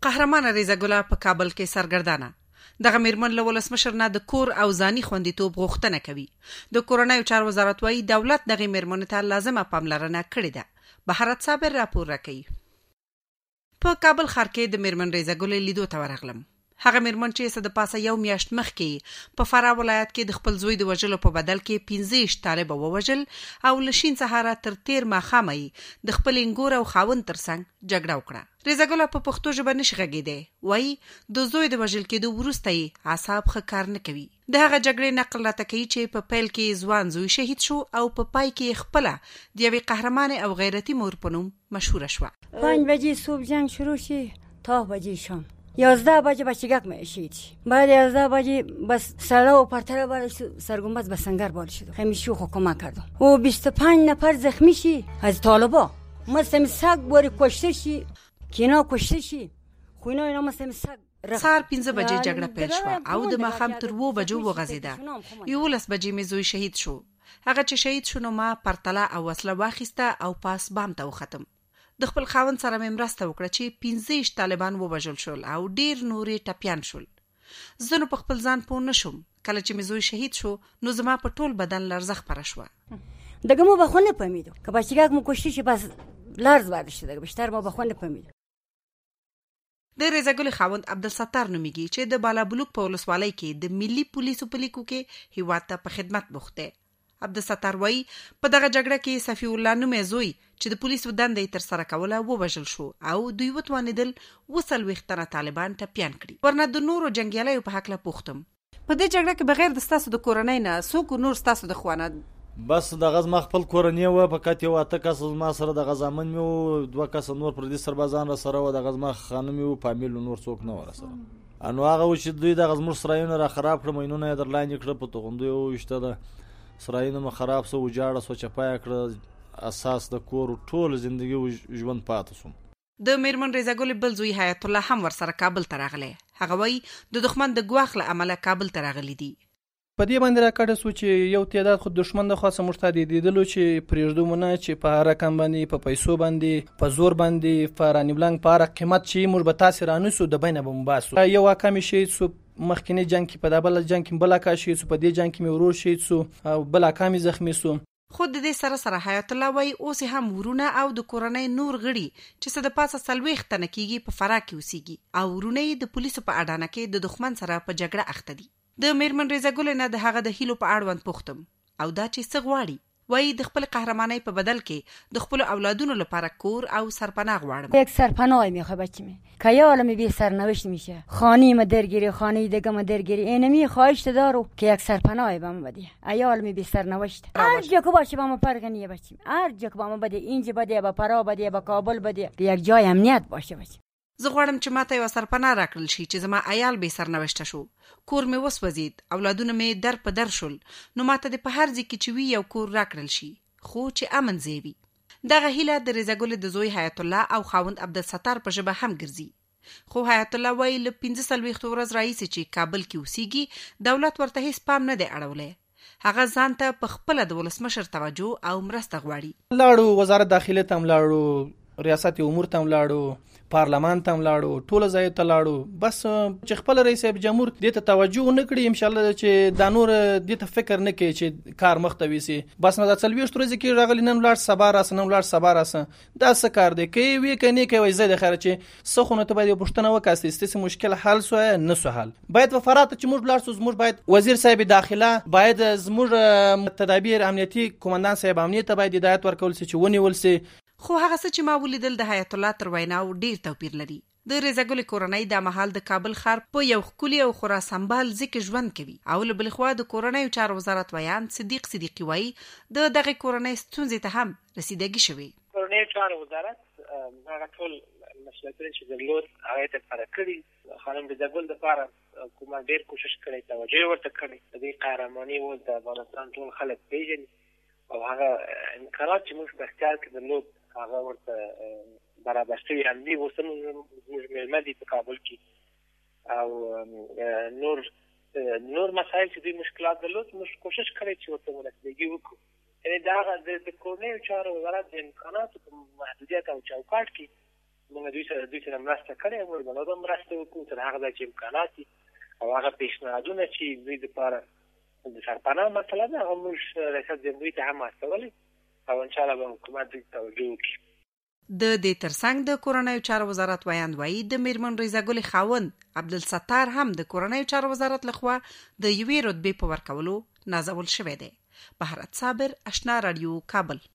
قهرمانه ریزه ګله په کابل کې سرګردانه دغه میرمن له ولسمشر نه د کور او ځاني خوندیتوب غوښتنه کوي. د کورنیو چارو وزارت وايي دولت دغه میرمنو ته لازمه پاملرنه کړې ده. بهارت صابر راپور راکوي. په کابل ښار کې د میرمن ریزه ګلې لیدو ته ورغلم. هغه میرمن چې څه د پاسه یو میاشت مخکې په فراه ولایت کې د خپل زوی د وژلو په بدل کې 15 طالب ووژل او له شین سهاره تر تیر ماښامه د خپل انګور او خاوند ترڅنګ جګړه وکړه. ریزه ګله په پښتو ژبه نشي غږېدی. وایي د زوی د وژل کېدو وروسته یې اعصاب ښه کار نه کوي. د هغه جګړې نقل راته کوي چې په پیل کې ځوان زوی شهید شو او په پای کې خپله د یوې قهرمانې او غیرتي مور په نوم مشهوره شوه. 5 بجې صبح جنگ شروع شي تا بجې شام 11 بجه بچگک میشید. بعد 11 بجه بس سلا و پرتره بار سرگنبد به سنگر بال شد. همیشه حکومت کردم. و 25 نفر زخمی شی از طالبا. مثل سگ باری کشته شی. کینا کشته شی. خوینا اینا مثل سگ. سهار 15 بجې جګړه پیل شوه او د ماښام تر 2 بجو وغځېده. 11 بجې مې زوی شهید شو. هغه چې شهید شو نو ما پرتله او وسله واخیسته او پاس بام ته وختم. د خپل خاوند سره مې مرسته وکړه چې 15 طالبان ووژل شول او ډیر نورې ټپیان شول. زه نو په خپل ځان پوه نشم. کله چې مې زوی شهید شو نو زما په ټول بدن لرزه خپره شوه. دیگه ما بخون نفهمیدم که بچگک مو کشته شي بس لرز برداشته دیگه بیشتر ما بخون نفهمیدم. د ریزه ګلې خاوند عبدالستار نومیږي چې د بالابلوک په ولسوالۍ کې د ملي پولیسو په لیکو کې هیواد ته په خدمت بوخت دی. عبدالستار وایي په دغه جګړه کې صفی الله نومې زوی چې د پولیسو دنده یې ترسره کوله ووژل شو او دوی وتوانېدل 40 تنه طالبان ټپیان کړي. ورنه د نورو جنګیالیو په هکله پوښتم. په دې جګړه کې بغیر د ستاسو د کورنۍ نه څوک نور ستاسو د خوانه؟ بس دغه زما خپل کورنۍ وه. فقط یو 8 کس زما سره دغه زامن مې وو، 2 کس نور پردي سربازان را سره وو. دغه زما خانم مې وو، فامیل نور څوک نه وو را سره. نو هغه و چې دوی دغه زموږ سرایونه را خراب کړه، مینونه یې در لاندې کړه، په توغندیو وویشته ده، سرایونه مو خراب سو، وجاړه سو، چپایه کړه، اساس د کور ټول زندگی ژوند پاتې سوم. د میرمن ریزه ګلې بل زوی حیات الله هم ورسره کابل ته راغلی. هغه وایي د دښمن د ګواښ له امله کابل ته راغلی دي. په دې باندې راکړه سو چې یو تعداد خو دښمن د خاصه مرتد دیدلو چې پرېږدمونه چې په رقم باندې، په پیسو باندې، په زور باندې، په رانی بلنګ په هر قیمت چې موږ به تاسې رانیسو د بینه به مباسو. یو واقع مې شهید سو مخکینی جنگ کې، په دابل جنگ کې بل اکا شهید سو، په دې جنگ کې مې ورور شهید سو او بل اکا مې زخمی سو. خود د دې سره حیات الله وایي اوس هم ورونه او د کورنۍ نور غړي چې څه د پاسه 40 تنه کېږي په فراه کې اوسېږي او ورونه یې د پولیسو په اډانه کې د دښمن سره په جګړه اخته دي. د میرمن ریزه ګلې نه د هغه د هیلو په اړوند پوښتم او دا چې څه غواړي. وایي د خپل قهرمانۍ په بدل کې د خپل اولادونو لپاره کور او سرپناه غواړم. یک سرپناه میخوام بچه‌م که یالم بی سرنوشت میشه، خانه ما درگیری، خانه دیگه ما درگیری. اینمی خواهش دارم که یک سرپناه بهم بده. عیالم بی سرنوشت هر جا که باشه با ما فرقی بچه‌م، هر جا که با ما بده، اینجا بده، با فراه بده، با کابل بده، یک جای امنیت باشه بچه‌م. زه غواړم چې ماته یو سرپناه راکړل شي چې زما عیال به سرنوشته شو. کور مې وسوځید، اولادونه مې در په در شول، نو ماته د په هر ځای کې چې وي یو کور راکړل شي، خو چې امن ځای وي. دغه هیله د ریزه ګلې د زوی حیات الله او خاوند عبدالستار په ژبه هم ګرځي. خو حیات الله وایي له 45 ورځ راهیسې چې کابل کې اوسېږي دولت ورته هیڅ پام نه دی اړولی. هغه ځان ته په خپله د ولسمشر توجه او مرسته غواړي. لاړو وزارت داخله ته لاړو، ریاست امور ته لاړو، پارلمان ته لاړو، ټول ځای ته لاړو، بس چې خپل رئیس جمهور دې ته توجه نه کړي، ان شاء الله چې دا نور دې ته فکر نه کوي چې کار مخ ته ويسي. بس نه دا 40 ورځې کې راغلی نن لاړ سبا راس، نن لاړ سبا راس، دا څه کار دی؟ کوي وی کني کوي زه د خیر چې سخونه ته باید پښتنه وکاستې ستاسو مشکل حل سو نه سو حل. باید په فرات چې موږ لاړ سو، موږ باید وزیر صاحب داخله باید زموږ تدابیر امنیتي کمانډان صاحب امنیت باید هدایت ورکول سي چې ونیول سي. خو هغه څه چې ما ولیدل د حیات الله تر ویناو ډیر توپیر لري. د ریزه ګلې کورنۍ د مهال د کابل ښار په یو ښکلي او خورا سمبال ځای کې ژوند کوي او له بلې خوا د کورنیو چارو وزارت ویان صدیق صدیقي وایي د دغې کورنۍ ستونزې ته هم رسیدګي شوې. کورنیو چارو وزارت هغه ټول مسؤلیتونه چې درلود هغه یې ترسره کړي. خانم ریزه ګل دپاره حکومت ډېر کوشش کړی، توجه یې ورته کړې. د دې قهرماني اوس د افغانستان ټول خلک پیژني او هغه امکانات چې موږ په اختیار کې درلود هغه ورته برابر شوي هم دي. اوس هم زموږ مېلمه دي په کابل کې او نور مسایل چې دوی مشکلات درلود موږ کوشش کړی چې ورته مرستګي وکړو. یعنې د هغه د کورنیو چارو وزارت د امکاناتو په محدودیت او چوکاټ کې موږ دوی سره مرسته کړې موږ به نور مرسته وکړو تر هغه ځای چې امکانات دي او هغه پیشنهادونه چې دوی لپاره د سرپناه مسله ده هغه موږ ریاست جمهوریت ته هم استولي او ان شاء الله به حکومت دوی توجه وکړي. د دې ترڅنګ د کورنیو چارو وزارت ویاند وایي د میرمن ریزګل خاوند عبدالستار هم د کورنیو چارو وزارت لخوا د یوې رتبې په ورکولو نازول شوی دی. بهارت صابر، آشنا رادیو، کابل.